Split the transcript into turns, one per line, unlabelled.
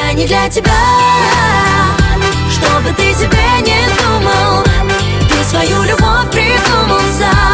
Я не для тебя, что бы ты себе не думал. Ты свою любовь придумал сам.